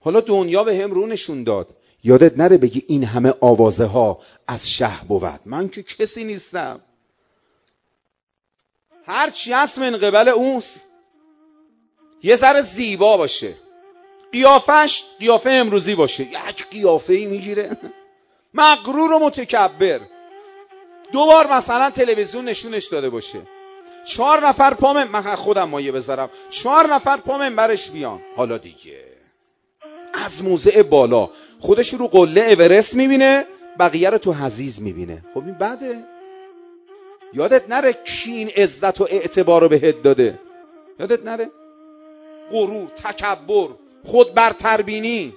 حالا دنیا به هم رو نشون داد. یادت نره بگی این همه آوازه ها از شه بود. من که کسی نیستم. هر چی هست من قبل اوست. یه ذره زیبا باشه، قیافش قیافه امروزی باشه، یک قیافه‌ای میگیره مغرور و متکبر. 2 بار مثلا تلویزیون نشونش داده باشه، 4 نفر من خودم مایه بذارم، 4 نفر پا منبرش بیان. حالا دیگه از موضع بالا خودش رو قله اورست میبینه، بقیه رو تو حضیض میبینه. خب این بده. یادت نره کی این عزت و اعتبار رو بهت داده. یادت نره غرور، تکبر، خود برتربینی.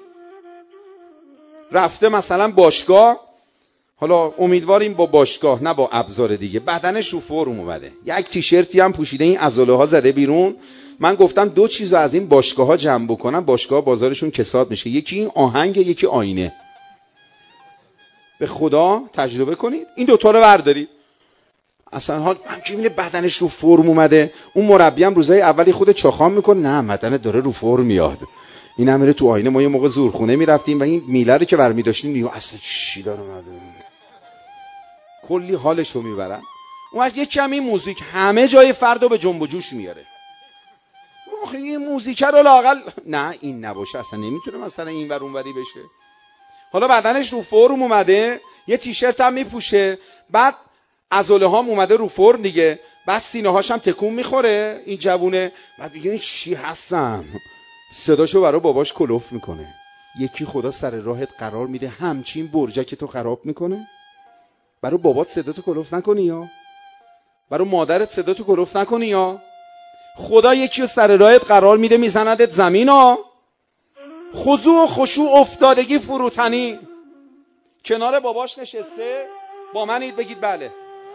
رفته مثلا باشگاه، حالا امیدواریم با باشگاه نه با ابزار دیگه، بدنش رو فرم اومده، یک تیشرتی هم پوشیده، این عضله ها زده بیرون. من گفتم 2 چیز از این باشگاه ها جمع بکنم، باشگاه بازارشون کساد میشه. یکی این آهنگ، یکی آینه. به خدا تجربه کنید، این 2 تا رو بردارید. اصلا حال من که میبینه بدنش رو فرم اومده. اون مربی هم روزای اولی خود چاخام میکنه، نه بدنت داره رو فرم میاد. این هم میره تو آینه. ما یه موقع زورخونه میرفتیم و این میله رو که برمی داشتیم میگم اصلا چی داره اومده، کلی حالش رو میبرن. اون وقت یک کمی موزیک همه جای فردو به جنب و جوش میاره. آخه این موزیک رو لااقل نه این نباشه، اصلا نمیتونه مثلا این ور اون وری بشه. حالا بدنش رو فرم اومده، یه تیشرت هم میپوشه، بعد عضله هام اومده رو فرم دیگه، بعد سینه هاش هم تکون میخوره این جوونه. بعد میگه این چی هستم، صداشو برای باباش کلوف میکنه. یکی خدا سر راهت قرار میده همچین برجک تو خراب میکنه. برای بابات صداتو کلوف نکنی یا برای مادرت صداتو کلوف نکنی یا خدا یکی رو سر راهت قرار میده میزندت زمین ها. خضوع و خشوع، افتادگی، فروتنی. کنار باباش نشسته، با منید بگید بله.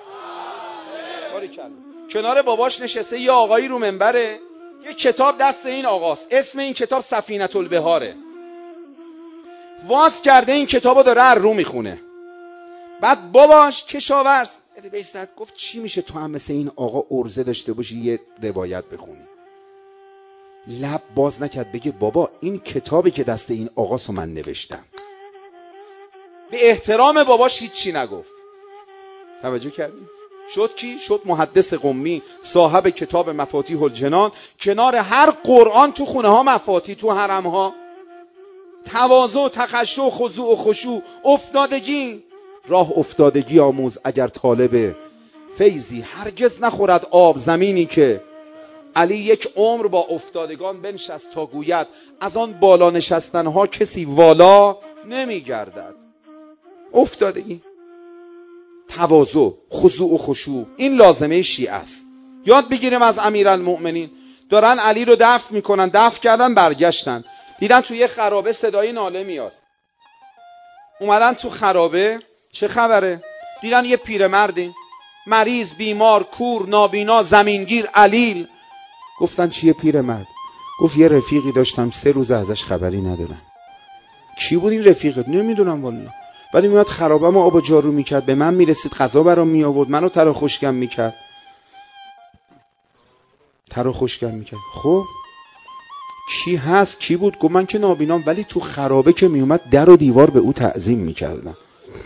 باریکلا. کنار باباش نشسته یه آقایی رو منبره، یه کتاب دست این آقاست، اسم این کتاب سفینة البحاره. واز کرده این کتابو داره از رو میخونه. بعد باباش کشاورز بیستد گفت چی میشه تو هم مثل این آقا عرضه داشته باشی یه روایت بخونی؟ لب باز نکرد بگه بابا این کتابی که دست این آقاست من نوشتم. به احترام باباش هیچی نگفت. توجه کردی؟ شد کی؟ شد محدث قمی، صاحب کتاب مفاتیح الجنان. کنار هر قرآن تو خونه ها مفاتیح، تو حرم ها تواضع، تخشع، خضوع و خشوع، افتادگی. راه افتادگی آموز اگر طالب فیضی، هرگز نخورد آب زمینی که علی یک عمر با افتادگان بنشست تا گوید از آن بالا نشستنها کسی والا نمیگردد. افتادگی، تواضع، خضوع و خشوع، این لازمه شیعه است. یاد بگیریم از امیرالمؤمنین. دارن علی رو دفن میکنن، دفن کردن برگشتن، دیدن توی یه خرابه صدای ناله میاد. اومدن تو خرابه، چه خبره؟ دیدن یه پیرمردی مریض، بیمار، کور، نابینا، زمینگیر، علیل. گفتن چیه پیرمرد؟ گفت یه رفیقی داشتم 3 روز ازش خبری ندارم. کی بود این رفیقت؟ نمیدونم والله، ولی میاد خرابه‌مو آب و جارو میکرد، به من میرسید، غذا برام میآورد، منو تر و خشکم میکرد. خب کی هست؟ کی بود؟ گفت من که نابینام، ولی تو خرابه که میومد در و دیوار به او تعظیم میکردن.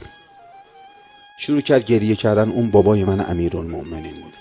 شروع کرد گریه کردن. اون بابای من امیرالمؤمنین بود.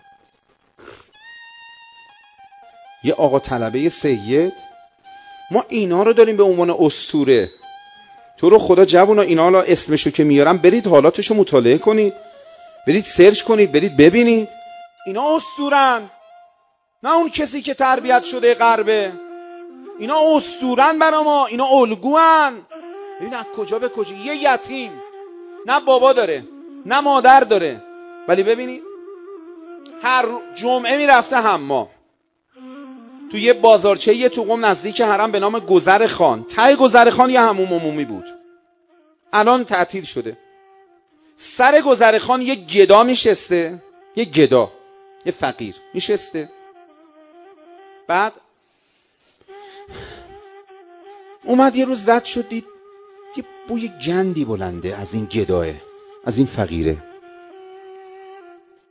یه آقا طلبه سید، ما اینا رو داریم به عنوان اسطوره. تو رو خدا جوونا اینا رو اسمشو که میارم برید حالاتشو مطالعه کنید، برید سرچ کنید، برید ببینید. اینا اسطورن، نه اون کسی که تربیت شده غربه. اینا اسطورن برا ما، اینا الگوان. ببین از کجا به کجا. یه یتیم نه بابا داره نه مادر داره، ولی ببینید هر جمعه میرفته حمام تو یه بازارچه‌ای تو قم نزدیک حرم به نام گذرخان. ته گذرخان یه حموم عمومی بود، الان تعطیل شده. سر گذرخان یه گدا میشسته، یه گدا، یه فقیر میشسته. بعد اومد یه روز زد شد، دید یه بوی گندی بلنده از این گداه، از این فقیره.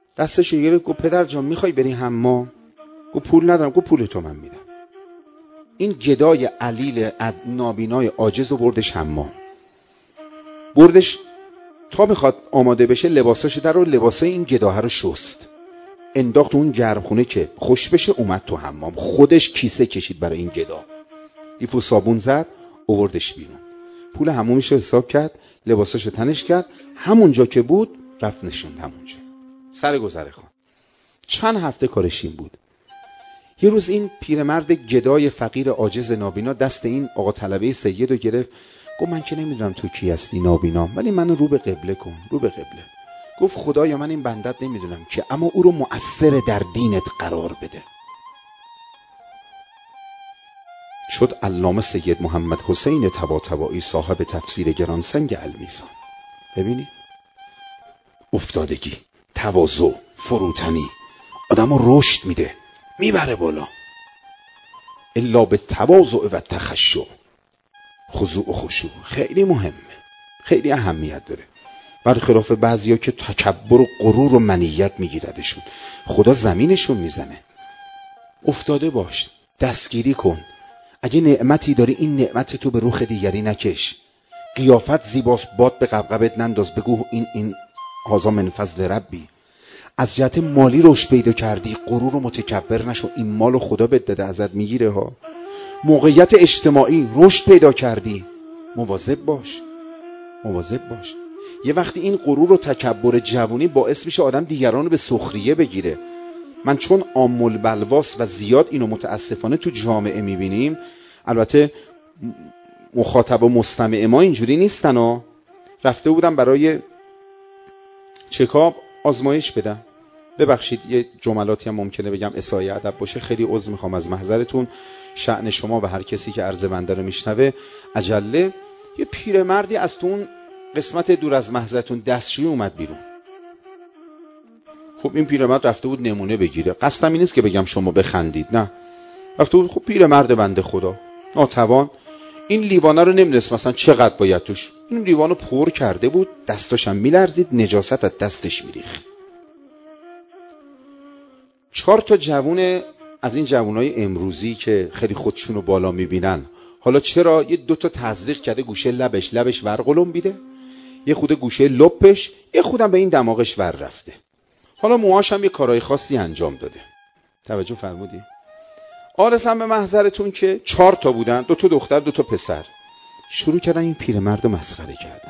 دستشو گرفت گفت پدر جان میخوای بری حمام؟ گفت پول ندارم. گفت پول تو من میدم. این گدای علیل نابینای عاجز رو بردش حمام، بردش تا میخواد آماده بشه لباساش در و لباسای این گداه رو شست، انداخت تو اون گرمخونه که خوش بشه، اومد تو حمام، خودش کیسه کشید برای این گدا، لیف و صابون زد، آوردش بیرون، پول حمومش رو حساب کرد، لباساشو تنش کرد، همونجا که بود رفت نشوند همونجا. سر گذر خان چند هفته کارش این بود. یه روز این پیرمرد گدای فقیر عاجز نابینا دست این آقا طلبه سید رو گرفت، گفت من که نمیدونم تو کی هستی نابینام، ولی منو رو به قبله کن، رو به قبله. گفت خدایا من این بندت نمیدونم که، اما او رو مؤثر در دینت قرار بده. شد علامه سید محمد حسین طباطبایی صاحب تفسیر گرانسنگ المیزان. ببینید افتادگی، تواضع، فروتنی آدمو رشد میده، میبره بالا. الا به تواضع و تخشع، خضوع و خشوع خیلی مهمه، خیلی اهمیت داره. برخلاف بعضیا که تکبر و غرور و منیت میگیردشون، خدا زمینشون میزنه. افتاده باش، دستگیری کن. اگه نعمتی داری این نعمت تو به رخ دیگری نکش. قیافت زیباست، باد به قبقبت ننداز، بگو این هذا من فضل ربی. از جهت مالی رشد پیدا کردی، غرور و متکبر نشو، این مالو خدا بهت داده ازت میگیره ها. موقعیت اجتماعی رشد پیدا کردی، مواظب باش، مواظب باش. یه وقتی این غرور و تکبر جوونی باعث میشه آدم دیگران رو به سخریه بگیره. من چون عام البلواس و زیاد اینو متاسفانه تو جامعه میبینیم، البته مخاطب و مستمع ما اینجوری نیستن ها. رفته بودم برای چکاب آزمایش بدم، ببخشید یه جملاتی هم ممکنه بگم اساءة ادب باشه، خیلی عذر میخوام از محضرتون. شأن شما و هر کسی که عرض بنده رو میشنوه عجله. یه پیرمردی از تو اون قسمت دور از محضرتون دستشویی اومد بیرون. خب این پیرمرد رفته بود نمونه بگیره، قصدم این نیست که بگم شما بخندید، نه، رفته بود. خب پیرمرد بنده خدا ناتوان این لیوانه رو نمیدونست مثلا چقدر باید توش، این لیوانو پر کرده بود، دستاش هم میلرزید، نجاست از دستش میریخت. 4 تا جوون از این جوونای امروزی که خیلی خودشونو بالا میبینن، حالا چرا یه 2 تا تزریق کرده گوشه لبش ورقلم بیده، یه خود گوشه لپش، یه خودم به این دماغش ور رفته. حالا موهاش هم یه کارهای خاصی انجام داده. توجه فرمودی؟ آرزم به محضرتون که 4 تا بودن، 2 تا دختر 2 تا پسر، شروع کردن این پیرمرد رو مسخره کردن.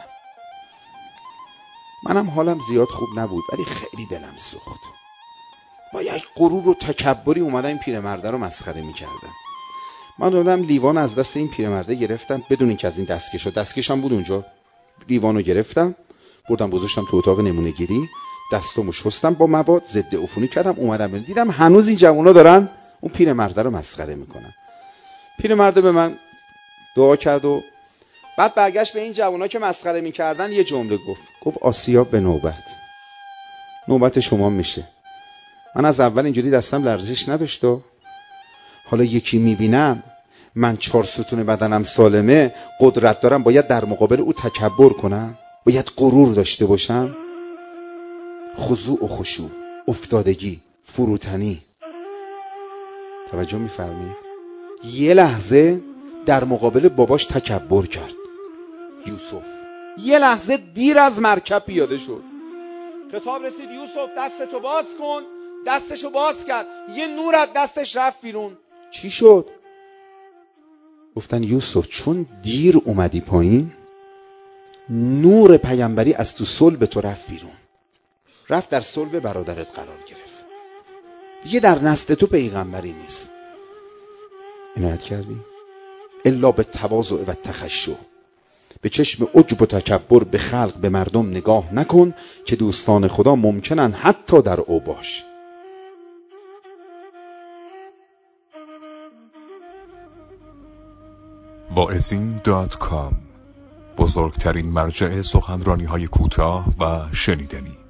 منم حالم زیاد خوب نبود، ولی خیلی دلم سوخت. با یک غرور و تکبری اومدن این پیرمرد رو مسخره میکردن. من دادم لیوان از دست این پیرمرده گرفتم، بدون اینکه از این دستکشم بود اونجا، لیوانو گرفتم بردم گذاشتم تو اتاق نمونه گیری، دستامو شستم با مواد ضد عفونی کردم، اومدم دیدم هنوز این جوونا دارن اون پیرمرده رو مسخره میکنن. پیرمرده به من دعا کرد و بعد برگشت به این جوونا که مسخره میکردن یه جمله گفت آسیا به نوبت شما میشه. من از اول اینجوری دستم لرزش نداشت و حالا یکی میبینم من 4 ستون بدنم سالمه، قدرت دارم، باید در مقابل او تکبر کنم، باید غرور داشته باشم. خضوع و خشوع، افتادگی، فروتنی. توجه میفرمایید؟ یه لحظه در مقابل باباش تکبر کرد یوسف، یه لحظه دیر از مرکب پیاده شد. خطاب رسید یوسف دستتو باز کن، دستشو باز کرد، یه نور از دستش رفت بیرون. چی شد؟ گفتن یوسف چون دیر اومدی پایین، نور پیامبری از تو صلب تو رفت بیرون، رفت در صلب برادرت قرار گرفت، دیگه در نسل تو پیغمبری نیست. عنایت کردی؟ الا به تواضع و تخشع، به چشم عجب و تکبر به خلق به مردم نگاه نکن که دوستان خدا ممکنن حتی در اوباش. واعظین.com، بزرگترین مرجع سخنرانی‌های کوتاه و شنیدنی.